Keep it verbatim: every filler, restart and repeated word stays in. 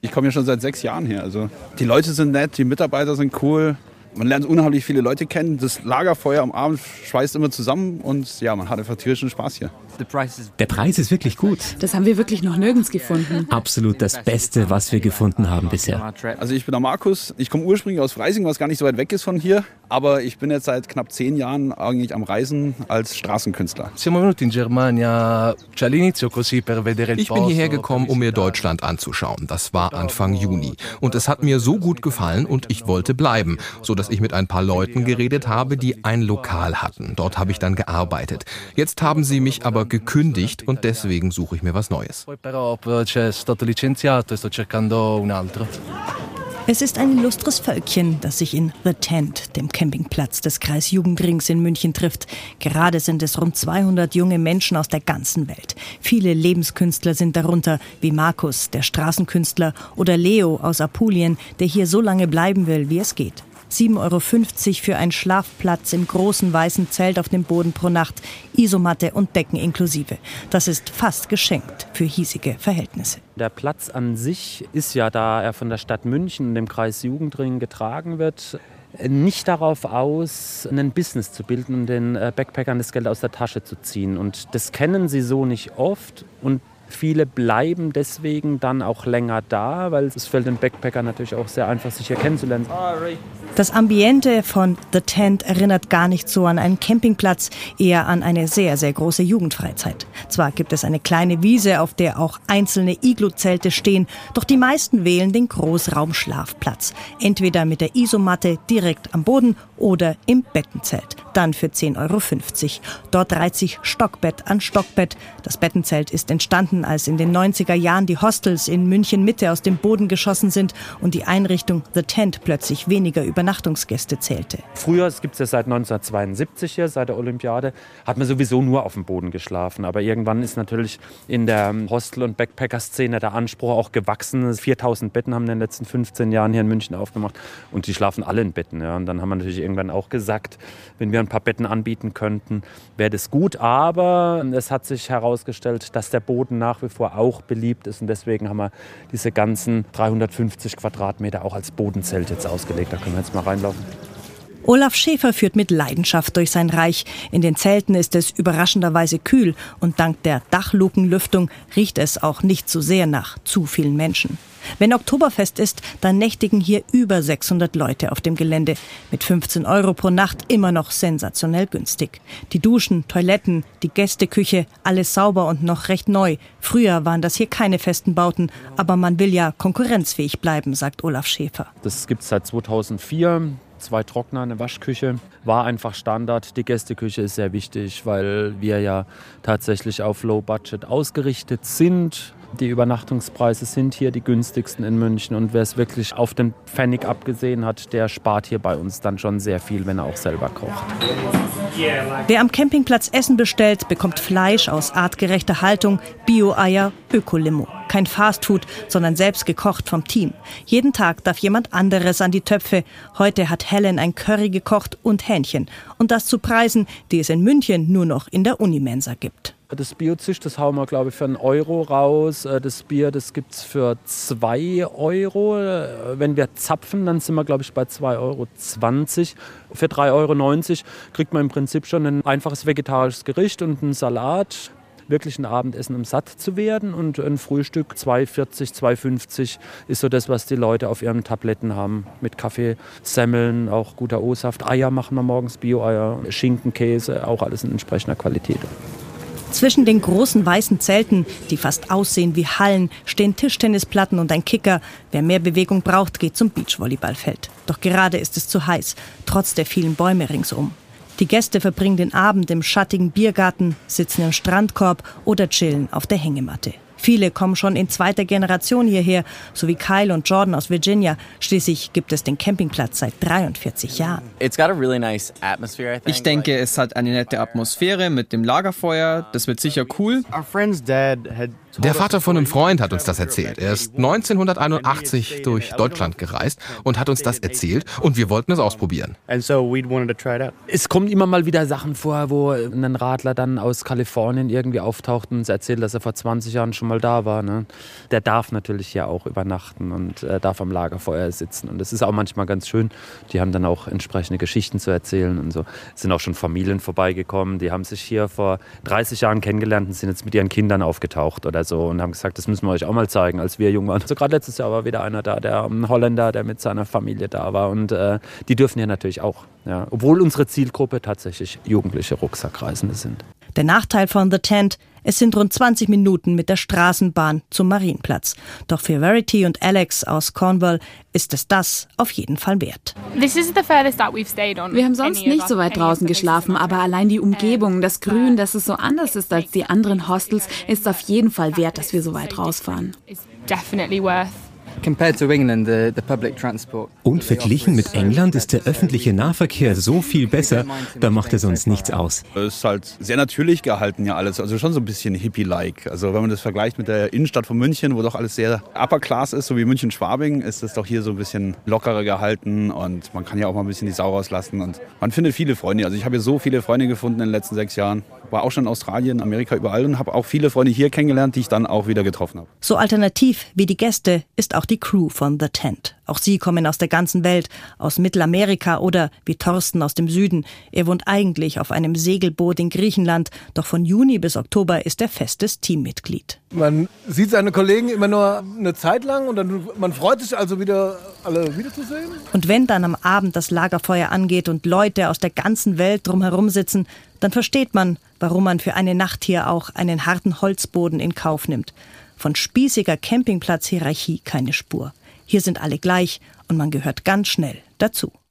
Ich komme ja schon seit sechs Jahren her. Also die Leute sind nett, die Mitarbeiter sind cool. Man lernt unheimlich viele Leute kennen. Das Lagerfeuer am Abend schweißt immer zusammen und ja, man hat einfach tierischen Spaß hier. Der Preis ist wirklich gut. Das haben wir wirklich noch nirgends gefunden. Absolut das Beste, was wir gefunden haben bisher. Also ich bin der Markus. Ich komme ursprünglich aus Freising, was gar nicht so weit weg ist von hier. Aber ich bin jetzt seit knapp zehn Jahren eigentlich am Reisen als Straßenkünstler. Ich bin hierher gekommen, um mir Deutschland anzuschauen. Das war Anfang Juni. Und es hat mir so gut gefallen und ich wollte bleiben, sodass ich mit ein paar Leuten geredet habe, die ein Lokal hatten. Dort habe ich dann gearbeitet. Jetzt haben sie mich aber gekündigt und deswegen suche ich mir was Neues. Es ist ein illustres Völkchen, das sich in The Tent, dem Campingplatz des Kreisjugendrings in München, trifft. Gerade sind es rund zweihundert junge Menschen aus der ganzen Welt. Viele Lebenskünstler sind darunter, wie Markus, der Straßenkünstler, oder Leo aus Apulien, der hier so lange bleiben will, wie es geht. sieben Euro fünfzig für einen Schlafplatz im großen weißen Zelt auf dem Boden pro Nacht, Isomatte und Decken inklusive. Das ist fast geschenkt für hiesige Verhältnisse. Der Platz an sich ist ja, da er von der Stadt München und dem Kreis Jugendring getragen wird, nicht darauf aus, ein Business zu bilden und den Backpackern das Geld aus der Tasche zu ziehen. Und das kennen sie so nicht oft und viele bleiben deswegen dann auch länger da, weil es fällt den Backpackern natürlich auch sehr einfach, sich hier kennenzulernen. Das Ambiente von The Tent erinnert gar nicht so an einen Campingplatz, eher an eine sehr, sehr große Jugendfreizeit. Zwar gibt es eine kleine Wiese, auf der auch einzelne Iglu-Zelte stehen, doch die meisten wählen den Großraumschlafplatz. Entweder mit der Isomatte direkt am Boden oder im Bettenzelt. Dann für zehn Euro fünfzig. Dort reiht sich Stockbett an Stockbett. Das Bettenzelt ist entstanden, als in den neunziger Jahren die Hostels in München Mitte aus dem Boden geschossen sind und die Einrichtung The Tent plötzlich weniger Übernachtungsgäste zählte. Früher, es gibt es ja seit neunzehnhundertzweiundsiebzig hier, seit der Olympiade, hat man sowieso nur auf dem Boden geschlafen. Aber irgendwann ist natürlich in der Hostel- und Backpacker-Szene der Anspruch auch gewachsen. viertausend Betten haben in den letzten fünfzehn Jahren hier in München aufgemacht und die schlafen alle in Betten. Ja. Und dann haben wir natürlich irgendwann auch gesagt, wenn wir ein paar Betten anbieten könnten, wäre das gut. Aber es hat sich herausgestellt, dass der Boden nach wie vor auch beliebt ist. Und deswegen haben wir diese ganzen dreihundertfünfzig Quadratmeter auch als Bodenzelt jetzt ausgelegt. Da können wir jetzt mal reinlaufen. Olaf Schäfer führt mit Leidenschaft durch sein Reich. In den Zelten ist es überraschenderweise kühl und dank der Dachlukenlüftung riecht es auch nicht so sehr nach zu vielen Menschen. Wenn Oktoberfest ist, dann nächtigen hier über sechshundert Leute auf dem Gelände. Mit fünfzehn Euro pro Nacht immer noch sensationell günstig. Die Duschen, Toiletten, die Gästeküche, alles sauber und noch recht neu. Früher waren das hier keine festen Bauten, aber man will ja konkurrenzfähig bleiben, sagt Olaf Schäfer. Das gibt es seit zweitausendvier. Zwei Trockner, eine Waschküche, war einfach Standard. Die Gästeküche ist sehr wichtig, weil wir ja tatsächlich auf Low Budget ausgerichtet sind. Die Übernachtungspreise sind hier die günstigsten in München und wer es wirklich auf den Pfennig abgesehen hat, der spart hier bei uns dann schon sehr viel, wenn er auch selber kocht. Wer am Campingplatz Essen bestellt, bekommt Fleisch aus artgerechter Haltung, Bio-Eier, Öko-Limo. Kein Fastfood, sondern selbst gekocht vom Team. Jeden Tag darf jemand anderes an die Töpfe. Heute hat Helen ein Curry gekocht und Hähnchen. Und das zu Preisen, die es in München nur noch in der Unimensa gibt. Das Biozisch, das hauen wir, glaube ich, für einen Euro raus. Das Bier, das gibt es für zwei Euro. Wenn wir zapfen, dann sind wir, glaube ich, bei zwei Euro zwanzig. Für drei Euro neunzig kriegt man im Prinzip schon ein einfaches vegetarisches Gericht und einen Salat. Wirklich ein Abendessen, um satt zu werden. Und ein Frühstück, zwei vierzig, zwei fünfzig, ist so das, was die Leute auf ihren Tabletten haben. Mit Kaffee, Semmeln, auch guter O-Saft. Eier machen wir morgens, Bio-Eier, Schinken, Käse, auch alles in entsprechender Qualität. Zwischen den großen weißen Zelten, die fast aussehen wie Hallen, stehen Tischtennisplatten und ein Kicker. Wer mehr Bewegung braucht, geht zum Beachvolleyballfeld. Doch gerade ist es zu heiß, trotz der vielen Bäume ringsum. Die Gäste verbringen den Abend im schattigen Biergarten, sitzen im Strandkorb oder chillen auf der Hängematte. Viele kommen schon in zweiter Generation hierher, so wie Kyle und Jordan aus Virginia. Schließlich gibt es den Campingplatz seit dreiundvierzig Jahren. Ich denke, es hat eine nette Atmosphäre mit dem Lagerfeuer. Das wird sicher cool. Der Vater von einem Freund hat uns das erzählt. Er ist neunzehnhunderteinundachtzig durch Deutschland gereist und hat uns das erzählt und wir wollten es ausprobieren. Es kommen immer mal wieder Sachen vor, wo ein Radler dann aus Kalifornien irgendwie auftaucht und uns erzählt, dass er vor zwanzig Jahren schon mal da war. Ne? Der darf natürlich hier auch übernachten und äh, darf am Lagerfeuer sitzen. Und das ist auch manchmal ganz schön. Die haben dann auch entsprechende Geschichten zu erzählen und so. Es sind auch schon Familien vorbeigekommen, die haben sich hier vor dreißig Jahren kennengelernt und sind jetzt mit ihren Kindern aufgetaucht oder so und haben gesagt, das müssen wir euch auch mal zeigen, als wir jung waren. Also gerade letztes Jahr war wieder einer da, der ein Holländer, der mit seiner Familie da war und äh, die dürfen hier natürlich auch. Ja. Obwohl unsere Zielgruppe tatsächlich jugendliche Rucksackreisende sind. Der Nachteil von The Tent: Es sind rund zwanzig Minuten mit der Straßenbahn zum Marienplatz. Doch für Verity und Alex aus Cornwall ist es das auf jeden Fall wert. Wir haben sonst nicht so weit draußen geschlafen, aber allein die Umgebung, das Grün, dass es so anders ist als die anderen Hostels, ist auf jeden Fall wert, dass wir so weit rausfahren. Und verglichen mit England ist der öffentliche Nahverkehr so viel besser, da macht es uns nichts aus. Es ist halt sehr natürlich gehalten ja alles, also schon so ein bisschen hippie-like. Also wenn man das vergleicht mit der Innenstadt von München, wo doch alles sehr upper class ist, so wie München-Schwabing, ist es doch hier so ein bisschen lockerer gehalten und man kann ja auch mal ein bisschen die Sau rauslassen und man findet viele Freunde. Also ich habe hier so viele Freunde gefunden in den letzten sechs Jahren. War auch schon in Australien, Amerika, überall und habe auch viele Freunde hier kennengelernt, die ich dann auch wieder getroffen habe. So alternativ wie die Gäste ist auch die Crew von The Tent. Auch sie kommen aus der ganzen Welt, aus Mittelamerika oder wie Thorsten aus dem Süden. Er wohnt eigentlich auf einem Segelboot in Griechenland, doch von Juni bis Oktober ist er festes Teammitglied. Man sieht seine Kollegen immer nur eine Zeit lang und dann, man freut sich also wieder, alle wiederzusehen. Und wenn dann am Abend das Lagerfeuer angeht und Leute aus der ganzen Welt drumherum sitzen, dann versteht man, warum man für eine Nacht hier auch einen harten Holzboden in Kauf nimmt. Von spießiger Campingplatzhierarchie keine Spur. Hier sind alle gleich und man gehört ganz schnell dazu.